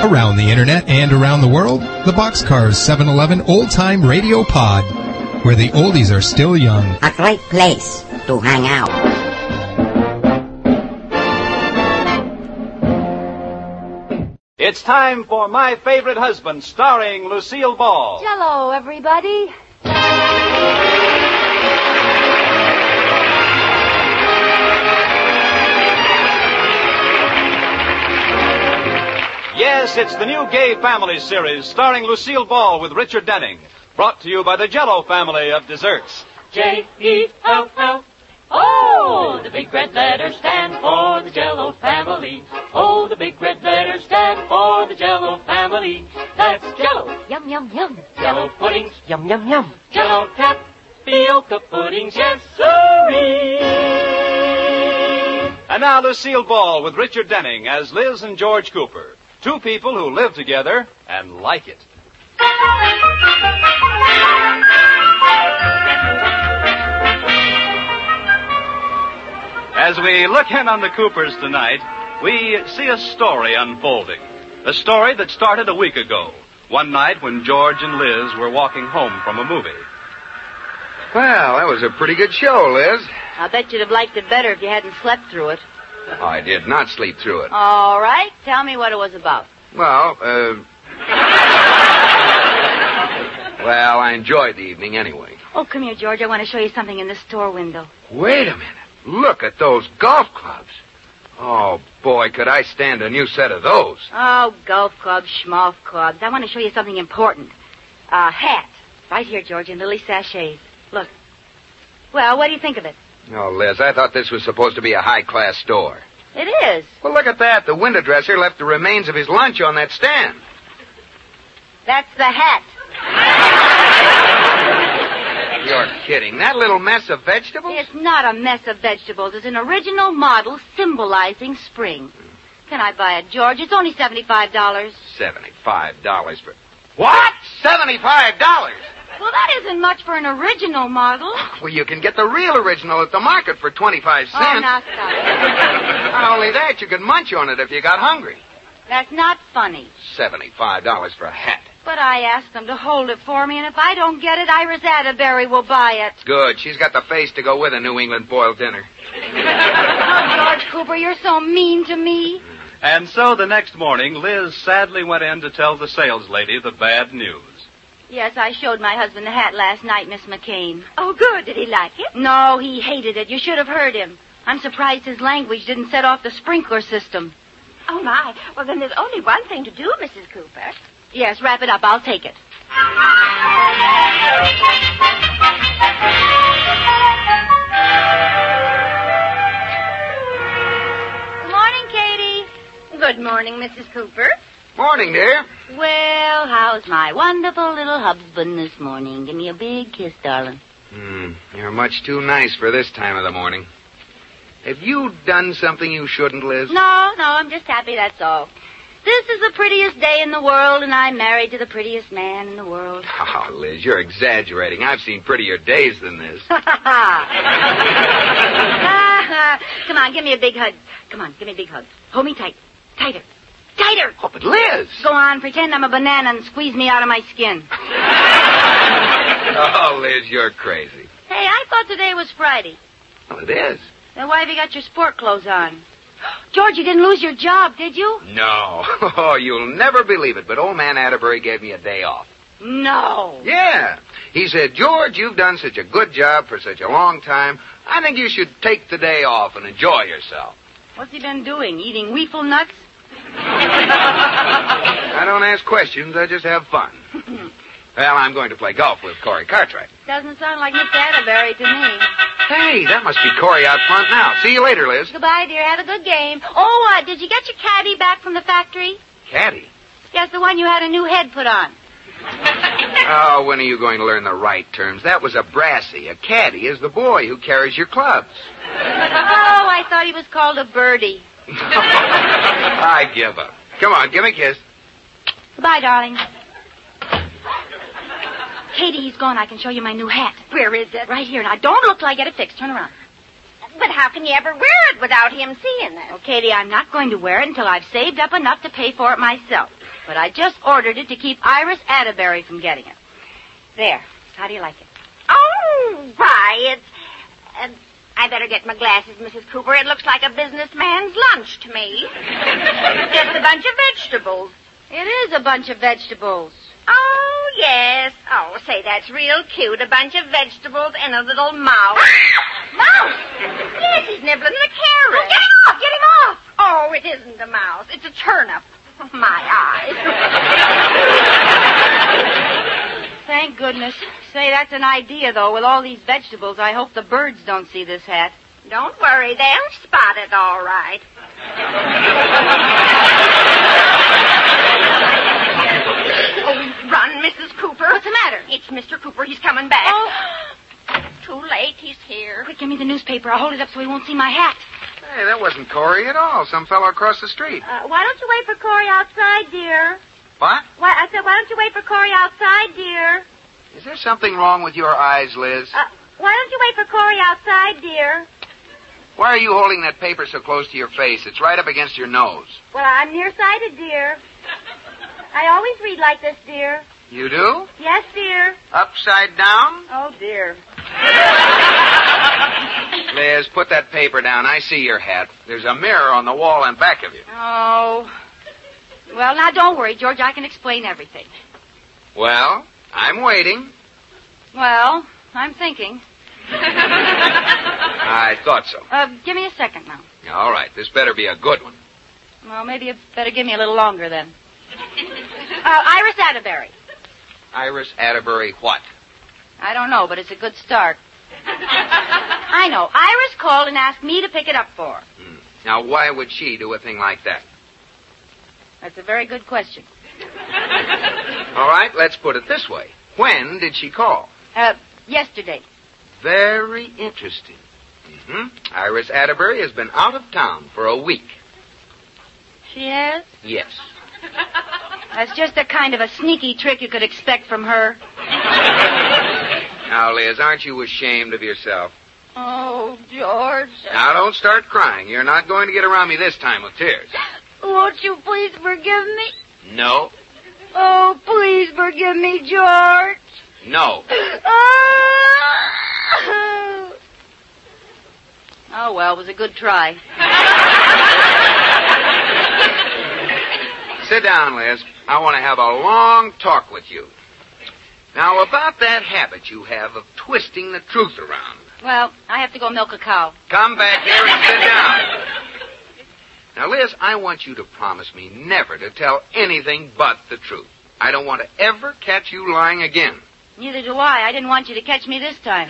Around the internet and around the world, the Boxcars 7-Eleven Old Time Radio Pod, where the oldies are still young. A great place to hang out. It's time for My Favorite Husband, starring Lucille Ball. Hello, everybody. Yes, it's the new Gay Family series starring Lucille Ball with Richard Denning. Brought to you by the Jell-O family of desserts. J-E-L-L. Oh, the big red letters stand for the Jell-O family. Oh, the big red letters stand for the Jell-O family. That's Jell-O. Yum, yum, yum. Jell-O puddings. Yum, yum, yum. Jell-O tapioca puddings. Yes, sirree. And now Lucille Ball with Richard Denning as Liz and George Cooper. Two people who live together and like it. As we look in on the Coopers tonight, we see a story unfolding. A story that started a week ago, one night when George and Liz were walking home from a movie. Well, that was a pretty good show, Liz. I bet you'd have liked it better if you hadn't slept through it. I did not sleep through it. All right, tell me what it was about. Well, well, I enjoyed the evening anyway. Oh, come here, George. I want to show you something in the store window. Wait a minute. Look at those golf clubs. Oh, boy, could I stand a new set of those. Oh, golf clubs, schmolf clubs. I want to show you something important. A hat. Right here, George, in lily sachets. Look. Well, what do you think of it? Oh, Liz, I thought this was supposed to be a high-class store. It is. Well, look at that. The window dresser left the remains of his lunch on that stand. That's the hat. You're kidding. That little mess of vegetables? It's not a mess of vegetables. It's an original model symbolizing spring. Can I buy it, George? It's only $75. $75 for... What? $75? Well, that isn't much for an original model. Well, you can get the real original at the market for 25 cents. Oh, now stop. Not only that, you could munch on it if you got hungry. That's not funny. $75 for a hat. But I asked them to hold it for me, and if I don't get it, Iris Atterbury will buy it. Good. She's got the face to go with a New England boiled dinner. Oh, George Cooper, you're so mean to me. And so the next morning, Liz sadly went in to tell the sales lady the bad news. Yes, I showed my husband the hat last night, Miss McCain. Oh, good. Did he like it? No, he hated it. You should have heard him. I'm surprised his language didn't set off the sprinkler system. Oh, my. Well, then there's only one thing to do, Mrs. Cooper. Yes, wrap it up. I'll take it. Good morning, Katie. Good morning, Mrs. Cooper. Morning, dear. Well, how's my wonderful little husband this morning? Give me a big kiss, darling. You're much too nice for this time of the morning. Have you done something you shouldn't, Liz? No, I'm just happy, that's all. This is the prettiest day in the world, and I'm married to the prettiest man in the world. Oh, Liz, you're exaggerating. I've seen prettier days than this. Come on, give me a big hug. Come on, give me a big hug. Hold me tight. Tighter. Tighter! Oh, but Liz! Go on, pretend I'm a banana and squeeze me out of my skin. Oh, Liz, you're crazy. Hey, I thought today was Friday. Well, it is. Then why have you got your sport clothes on? George, you didn't lose your job, did you? No. Oh, you'll never believe it, but old man Atterbury gave me a day off. No. Yeah. He said, George, you've done such a good job for such a long time. I think you should take the day off and enjoy yourself. What's he been doing? Eating weefle nuts? I don't ask questions. I just have fun. Well, I'm going to play golf with Corey Cartwright. Doesn't sound like Miss Atterbury to me. Hey, that must be Corey out front now. See you later, Liz. Goodbye, dear. Have a good game. Oh, did you get your caddy back from the factory? Caddy? Yes, the one you had a new head put on. Oh, when are you going to learn the right terms? That was a brassy. A caddy is the boy who carries your clubs. Oh, I thought he was called a birdie. I give up. Come on, give me a kiss. Goodbye, darling. Katie, he's gone. I can show you my new hat. Where is it? Right here. Now, don't look till I get it fixed. Turn around. But how can you ever wear it without him seeing it? Well, Katie, I'm not going to wear it until I've saved up enough to pay for it myself. But I just ordered it to keep Iris Atterbury from getting it. There. How do you like it? Oh, why, I better get my glasses, Mrs. Cooper. It looks like a businessman's lunch to me. Just a bunch of vegetables. It is a bunch of vegetables. Oh, yes. Oh, say, that's real cute. A bunch of vegetables and a little mouse. Mouse? Yes, he's nibbling the carrot. Oh, get him off! Get him off! Oh, it isn't a mouse. It's a turnip. My eyes. Thank goodness. Say, that's an idea, though. With all these vegetables, I hope the birds don't see this hat. Don't worry. They'll spot it all right. Oh, run, Mrs. Cooper. What's the matter? It's Mr. Cooper. He's coming back. Oh. Too late. He's here. Quick, give me the newspaper. I'll hold it up so he won't see my hat. Hey, that wasn't Corey at all. Some fellow across the street. Why don't you wait for Corey outside, dear? What? I said, why don't you wait for Corey outside, dear? Is there something wrong with your eyes, Liz? Why don't you wait for Corey outside, dear? Why are you holding that paper so close to your face? It's right up against your nose. Well, I'm nearsighted, dear. I always read like this, dear. You do? Yes, dear. Upside down? Oh, dear. Liz, put that paper down. I see your hat. There's a mirror on the wall in back of you. Oh. Well, now, don't worry, George. I can explain everything. Well, I'm waiting. Well, I'm thinking. I thought so. Give me a second now. All right, this better be a good one. Well, maybe you better give me a little longer then. Iris Atterbury. Iris Atterbury what? I don't know, but it's a good start. I know. Iris called and asked me to pick it up for her. Now, why would she do a thing like that? That's a very good question. All right, let's put it this way. When did she call? Yesterday. Very interesting. Iris Atterbury has been out of town for a week. She has? Yes. That's just a kind of a sneaky trick you could expect from her. Now, Liz, aren't you ashamed of yourself? Oh, George. Now, don't start crying. You're not going to get around me this time with tears. Won't you please forgive me? No. Oh, please forgive me, George. No. Oh, well, it was a good try. Sit down, Liz. I want to have a long talk with you. Now, about that habit you have of twisting the truth around. Well, I have to go milk a cow. Come back here and sit down. Now, Liz, I want you to promise me never to tell anything but the truth. I don't want to ever catch you lying again. Neither do I. I didn't want you to catch me this time.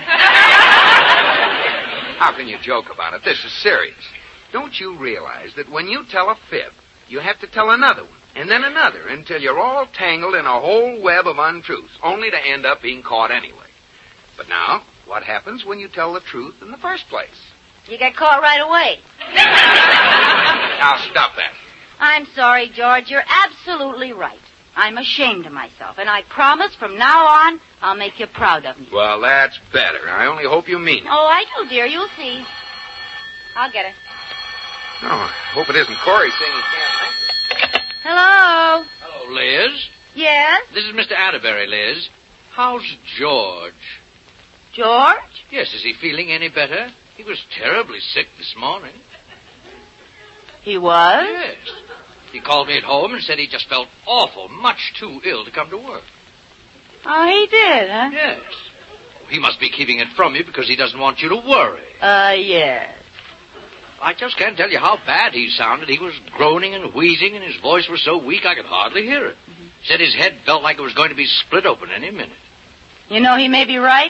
How can you joke about it? This is serious. Don't you realize that when you tell a fib, you have to tell another one, and then another, until you're all tangled in a whole web of untruths, only to end up being caught anyway. But now, what happens when you tell the truth in the first place? You get caught right away. Now, stop that. I'm sorry, George. You're absolutely right. I'm ashamed of myself, and I promise from now on I'll make you proud of me. Well, that's better. I only hope you mean it. Oh, I do, dear. You'll see. I'll get it. Oh, I hope it isn't Corey saying he can't make it. Hello? Hello, Liz. Yes? This is Mr. Atterbury, Liz. How's George? George? Yes, is he feeling any better? He was terribly sick this morning. He was? Yes. He called me at home and said he just felt awful, much too ill to come to work. Oh, he did, huh? Yes. He must be keeping it from you because he doesn't want you to worry. Yes. I just can't tell you how bad he sounded. He was groaning and wheezing, and his voice was so weak I could hardly hear it. Said his head felt like it was going to be split open any minute. You know, he may be right.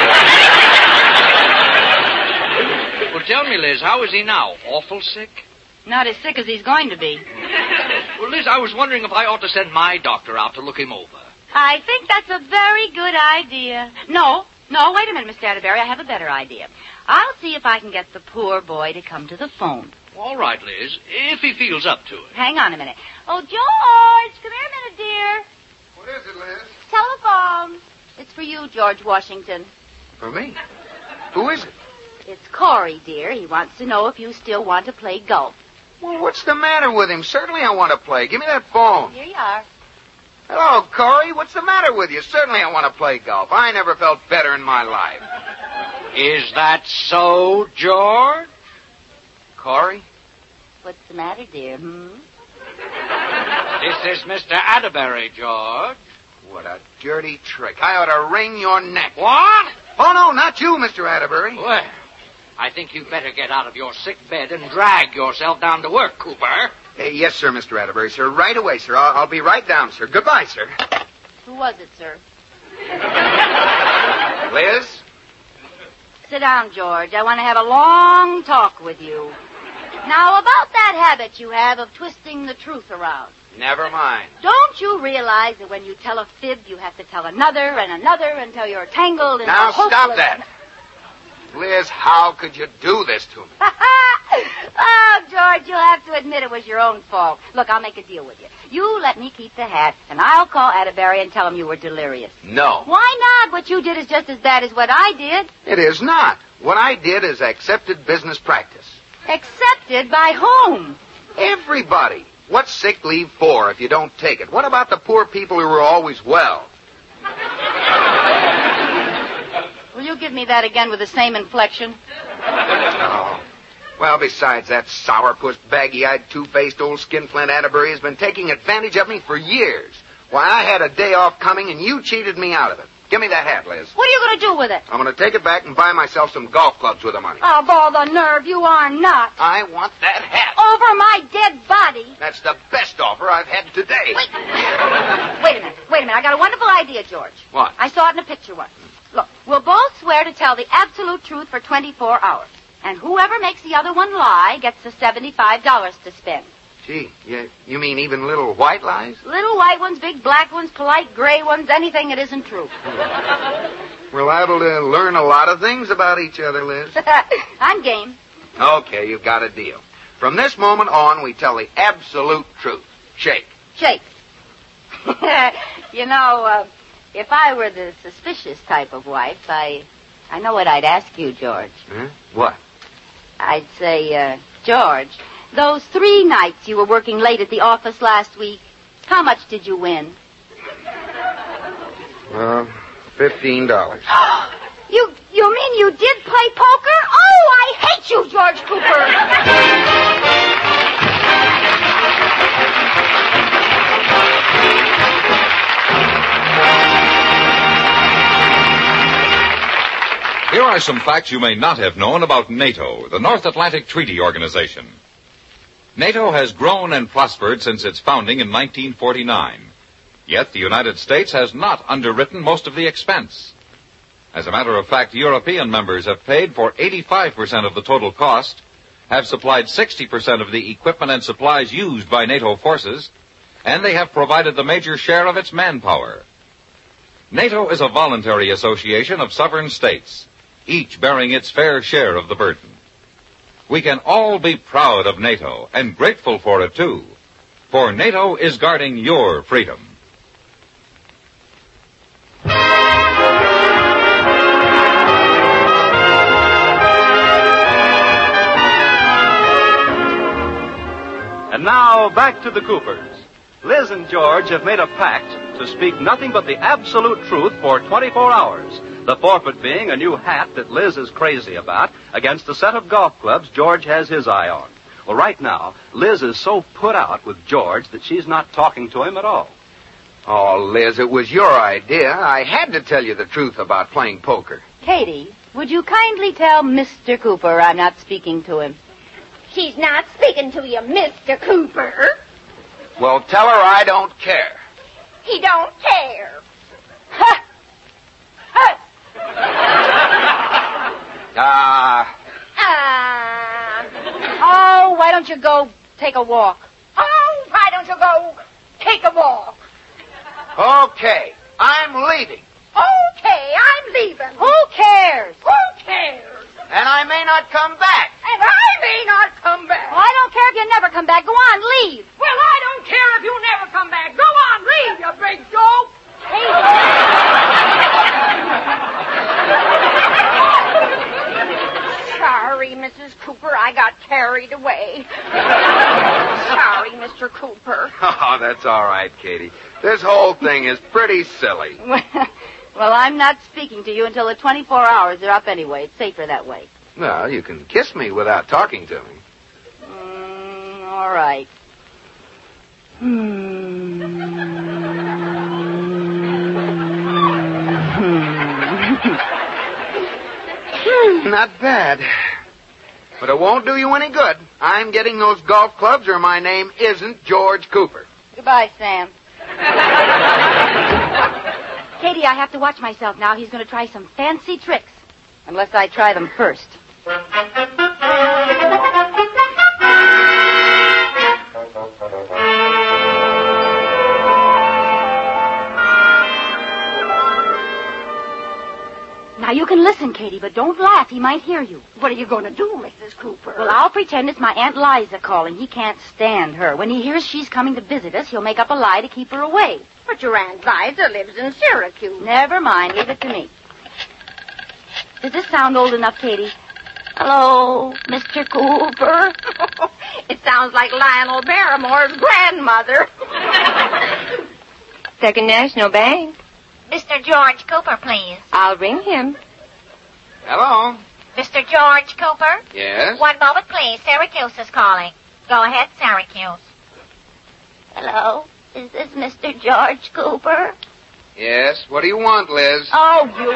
Well, tell me, Liz, how is he now? Awful sick? Not as sick as he's going to be. Well, Liz, I was wondering if I ought to send my doctor out to look him over. I think that's a very good idea. No, wait a minute, Mr. Atterbury. I have a better idea. I'll see if I can get the poor boy to come to the phone. All right, Liz, if he feels up to it. Hang on a minute. Oh, George, come here a minute, dear. What is it, Liz? Telephone. It's for you, George Washington. For me? Who is it? It's Corey, dear. He wants to know if you still want to play golf. Well, what's the matter with him? Certainly I want to play. Give me that phone. Here you are. Hello, Corey. What's the matter with you? Certainly I want to play golf. I never felt better in my life. Is that so, George? Corey? What's the matter, dear? This is Mr. Atterbury, George. What a dirty trick. I ought to wring your neck. What? Oh, no, not you, Mr. Atterbury. Well, I think you'd better get out of your sick bed and drag yourself down to work, Cooper. Yes, sir, Mr. Atterbury, sir. Right away, sir. I'll be right down, sir. Goodbye, sir. Who was it, sir? Liz? Sit down, George. I want to have a long talk with you. Now, about that habit you have of twisting the truth around. Never mind. Don't you realize that when you tell a fib, you have to tell another and another until you're tangled in Now, a hopeless... stop that. Liz, how could you do this to me? Oh, George, you'll have to admit it was your own fault. Look, I'll make a deal with you. You let me keep the hat, and I'll call Atterbury and tell him you were delirious. No. Why not? What you did is just as bad as what I did. It is not. What I did is accepted business practice. Accepted by whom? Everybody. What's sick leave for if you don't take it? What about the poor people who are always well? Will you give me that again with the same inflection? Oh. Well, besides, that sourpuss, baggy-eyed, two-faced old skinflint Atterbury has been taking advantage of me for years. Why, I had a day off coming, and you cheated me out of it. Give me that hat, Liz. What are you going to do with it? I'm going to take it back and buy myself some golf clubs with the money. Oh, ball the nerve. You are not. I want that hat. Over my dead body. That's the best offer I've had today. Wait a minute. I got a wonderful idea, George. What? I saw it in a picture once. Look, we'll both swear to tell the absolute truth for 24 hours. And whoever makes the other one lie gets the $75 to spend. Gee, you mean even little white lies? Little white ones, big black ones, polite gray ones, anything that isn't true. We're liable to learn a lot of things about each other, Liz. I'm game. Okay, you've got a deal. From this moment on, we tell the absolute truth. Shake. Shake. You know, if I were the suspicious type of wife, I know what I'd ask you, George. Huh? What? I'd say, George, those 3 nights you were working late at the office last week, how much did you win? $15. You mean you did play poker? Oh, I hate you, George Cooper. Here are some facts you may not have known about NATO, the North Atlantic Treaty Organization. NATO has grown and prospered since its founding in 1949. Yet the United States has not underwritten most of the expense. As a matter of fact, European members have paid for 85% of the total cost, have supplied 60% of the equipment and supplies used by NATO forces, and they have provided the major share of its manpower. NATO is a voluntary association of sovereign states, each bearing its fair share of the burden. We can all be proud of NATO and grateful for it, too, for NATO is guarding your freedom. And now, back to the Coopers. Liz and George have made a pact to speak nothing but the absolute truth for 24 hours. The forfeit being a new hat that Liz is crazy about against a set of golf clubs George has his eye on. Well, right now, Liz is so put out with George that she's not talking to him at all. Oh, Liz, it was your idea. I had to tell you the truth about playing poker. Katie, would you kindly tell Mr. Cooper I'm not speaking to him? She's not speaking to you, Mr. Cooper. Well, tell her I don't care. He don't care. Ha! Ha! Oh, why don't you go take a walk? Oh, why don't you go take a walk? Okay, I'm leaving. Okay, I'm leaving. Who cares? Who cares? And I may not come back. And I may not come back. Well, I don't care if you never come back. Go on, leave. Well, I don't care if you never come back. Go on, leave, you big dope. Sorry, Mrs. Cooper, I got carried away. Sorry, Mr. Cooper. Cooper. Oh, that's all right, Katie. This whole thing is pretty silly. Well, I'm not speaking to you until the 24 hours are up anyway. It's safer that way. Well, you can kiss me without talking to me. All right. Not bad. But it won't do you any good. I'm getting those golf clubs or my name isn't George Cooper. Goodbye, Sam. Katie, I have to watch myself now. He's going to try some fancy tricks. Unless I try them first. Now, you can listen, Katie, but don't laugh. He might hear you. What are you going to do, Mrs. Cooper? Well, I'll pretend it's my Aunt Liza calling. He can't stand her. When he hears she's coming to visit us, he'll make up a lie to keep her away. But your Aunt Liza lives in Syracuse. Never mind. Leave it to me. Does this sound old enough, Katie? Hello, Mr. Cooper. It sounds like Lionel Barrymore's grandmother. Second National Bank. Mr. George Cooper, please. I'll ring him. Hello? Mr. George Cooper? Yes? One moment, please. Syracuse is calling. Go ahead, Syracuse. Hello? Is this Mr. George Cooper? Yes. What do you want, Liz? Oh, you...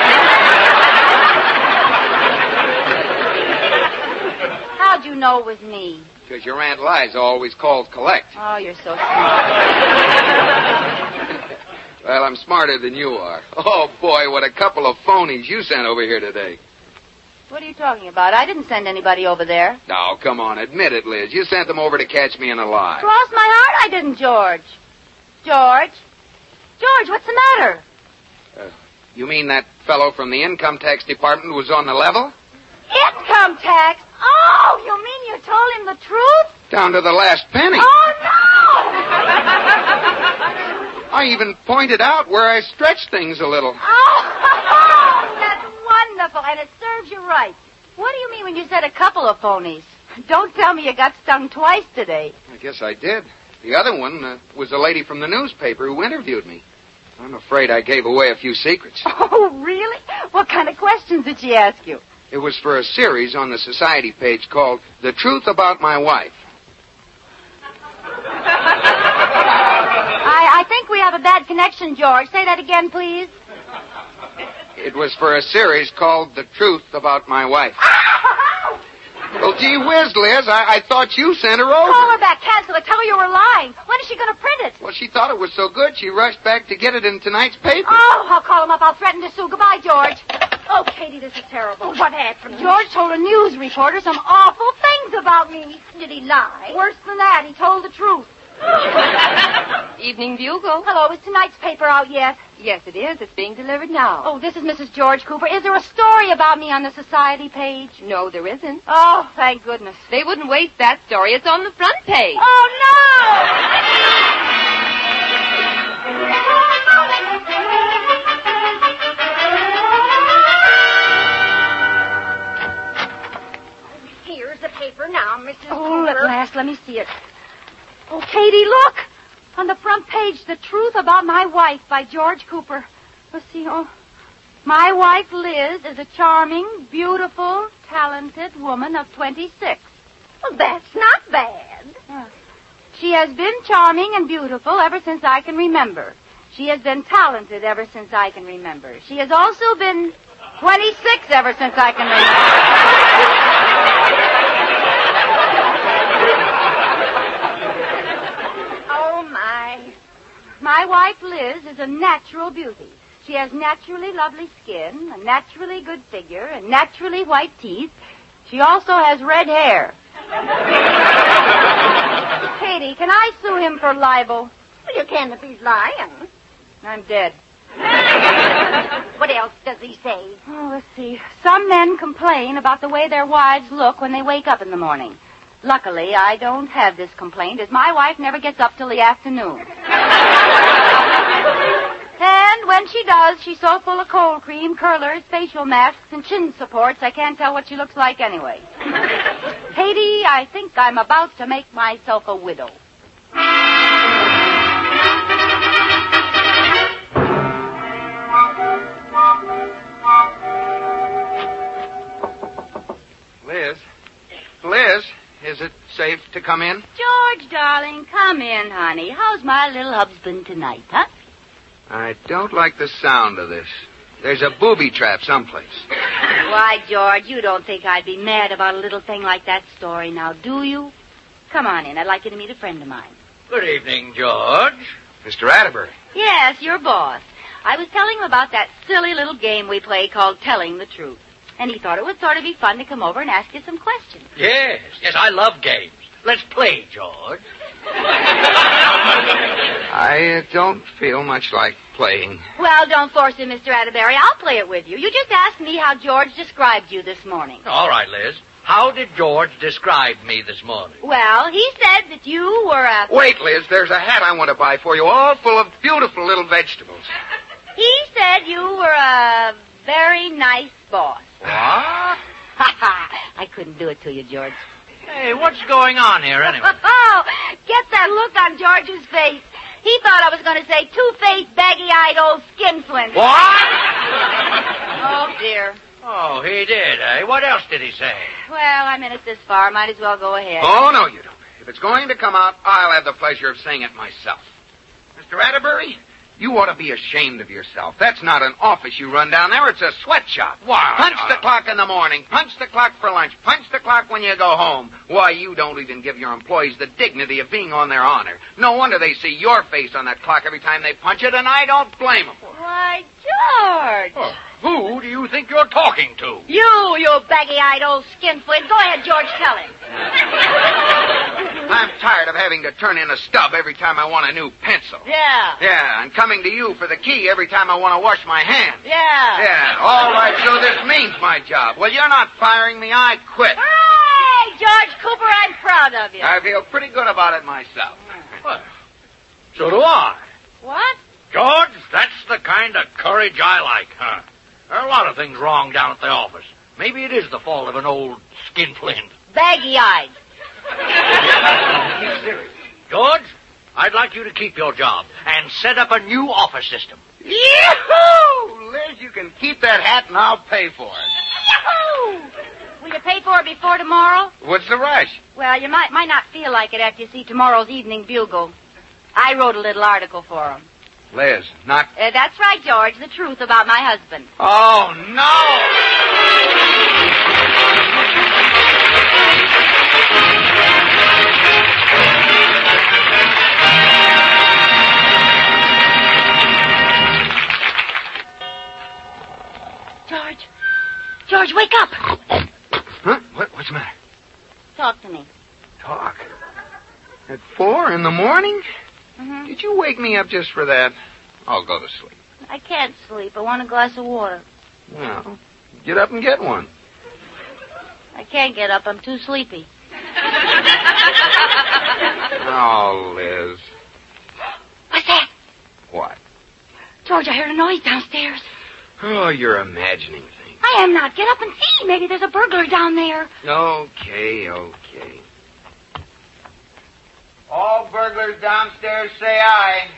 How'd you know it was me? Because your Aunt Liza always calls collect. Oh, you're so smart. Well, I'm smarter than you are. Oh, boy, what a couple of phonies you sent over here today. What are you talking about? I didn't send anybody over there. Now, come on, admit it, Liz. You sent them over to catch me in a lie. Cross my heart, I didn't, George. George? George, what's the matter? You mean that fellow from the income tax department was on the level? Income tax? Oh, you mean you told him the truth? Down to the last penny. Oh, no! I even pointed out where I stretched things a little. Oh, that's wonderful, and it serves you right. What do you mean when you said a couple of phonies? Don't tell me you got stung twice today. I guess I did. The other one was the lady from the newspaper who interviewed me. I'm afraid I gave away a few secrets. Oh, really? What kind of questions did she ask you? It was for a series on the society page called The Truth About My Wife. I think we have a bad connection, George. Say that again, please. It was for a series called The Truth About My Wife. Well, gee whiz, Liz, I thought you sent her over. Call her back, cancel it, tell her you were lying. When is she going to print it? Well, she thought it was so good, she rushed back to get it in tonight's paper. Oh, I'll call him up. I'll threaten to sue. Goodbye, George. Oh, Katie, this is terrible. What happened? George told a news reporter some awful things about me. Did he lie? Worse than that, he told the truth. Evening Bugle. Hello, is tonight's paper out yet? Yes, it is. It's being delivered now. Oh, this is Mrs. George Cooper. Is there a story about me on the society page? No, there isn't. Oh, thank goodness. They wouldn't waste that story. It's on the front page. Oh, no! Here's the paper now, Mrs. Oh, Cooper. at last, let me see it. Oh, Katie, look! On the front page, The Truth About My Wife by George Cooper. Let's see, my wife, Liz, is a charming, beautiful, talented woman of 26. Well, that's not bad. She has been charming and beautiful ever since I can remember. She has been talented ever since I can remember. She has also been 26 ever since I can remember. My wife, Liz, is a natural beauty. She has naturally lovely skin, a naturally good figure, and naturally white teeth. She also has red hair. Katie, can I sue him for libel? Well, you can if he's lying. I'm dead. What else does he say? Oh, let's see. Some men complain about the way their wives look when they wake up in the morning. Luckily, I don't have this complaint, as my wife never gets up till the afternoon. And when she does, she's so full of cold cream, curlers, facial masks, and chin supports, I can't tell what she looks like anyway. Katie, I think I'm about to make myself a widow. to come in? George, darling, come in, honey. How's my little husband tonight, huh? I don't like the sound of this. There's a booby trap someplace. Why, George, you don't think I'd be mad about a little thing like that story now, do you? Come on in. I'd like you to meet a friend of mine. Good evening, George. Mr. Atterbury. Yes, your boss. I was telling him about that silly little game we play called Telling the Truth. And he thought it would sort of be fun to come over and ask you some questions. Yes, I love games. Let's play, George. I don't feel much like playing. Well, don't force it, Mr. Atterbury. I'll play it with you. You just ask me how George described you this morning. All right, Liz. How did George describe me this morning? Well, he said that you were a... Wait, Liz, there's a hat I want to buy for you, all full of beautiful little vegetables. He said you were a very nice boss. What? I couldn't do it to you, George. Hey, what's going on here anyway? Oh, get that look on George's face. He thought I was going to say two-faced, baggy-eyed old skinflint. What? Oh, dear. Oh, he did, eh? What else did he say? Well, I'm in it this far. Might as well go ahead. Oh, no, you don't. If it's going to come out, I'll have the pleasure of saying it myself. Mr. Atterbury, you ought to be ashamed of yourself. That's not an office you run down there. It's a sweatshop. Why? Punch the clock in the morning. Punch the clock for lunch. Punch the clock when you go home. Why, you don't even give your employees the dignity of being on their honor. No wonder they see your face on that clock every time they punch it, and I don't blame them. Why, George. Oh, who do you think you're talking to? You baggy-eyed old skinflint. Go ahead, George, tell him. I'm tired of having to turn in a stub every time I want a new pencil. Yeah. Yeah, and coming to you for the key every time I want to wash my hands. Yeah. Yeah, all right, so this means my job. Well, you're not firing me. I quit. Hooray! George Cooper, I'm proud of you. I feel pretty good about it myself. Well, so do I. What? George, that's the kind of courage I like, huh? There are a lot of things wrong down at the office. Maybe it is the fault of an old skinflint. Baggy-eyed. He's serious. George, I'd like you to keep your job and set up a new office system. Yee-hoo! Liz, you can keep that hat and I'll pay for it. Yahoo! Will you pay for it before tomorrow? What's the rush? Well, you might not feel like it after you see tomorrow's Evening Bugle. I wrote a little article for him. Liz, not... That's right, George. The truth about my husband. Oh, no! George, wake up. Huh? What's the matter? Talk to me. Talk? At 4 in the morning? Mm-hmm. Did you wake me up just for that? I'll go to sleep. I can't sleep. I want a glass of water. Well, get up and get one. I can't get up. I'm too sleepy. Oh, Liz. What's that? What? George, I heard a noise downstairs. Oh, you're imagining things. I am not. Get up and see. Maybe there's a burglar down there. Okay. All burglars downstairs say aye.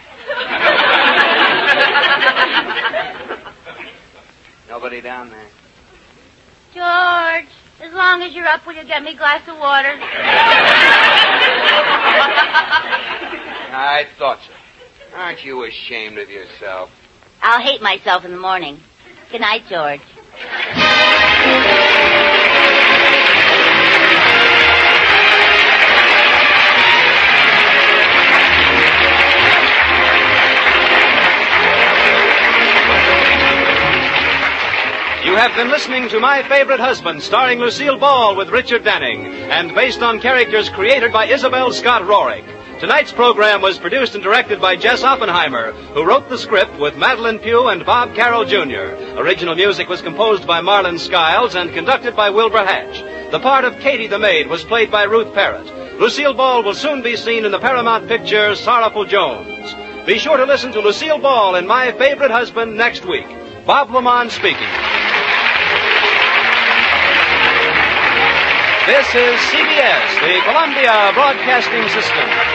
Nobody down there. George, as long as you're up, will you get me a glass of water? I thought so. Aren't you ashamed of yourself? I'll hate myself in the morning. Good night, George. You have been listening to My Favorite Husband, starring Lucille Ball with Richard Denning, and based on characters created by Isabel Scott Rorick. Tonight's program was produced and directed by Jess Oppenheimer, who wrote the script with Madeline Pugh and Bob Carroll Jr. Original music was composed by Marlon Skiles and conducted by Wilbur Hatch. The part of Katie the Maid was played by Ruth Parrott. Lucille Ball will soon be seen in the Paramount picture Sorrowful Jones. Be sure to listen to Lucille Ball in My Favorite Husband next week. Bob Lamont speaking. This is CBS, the Columbia Broadcasting System.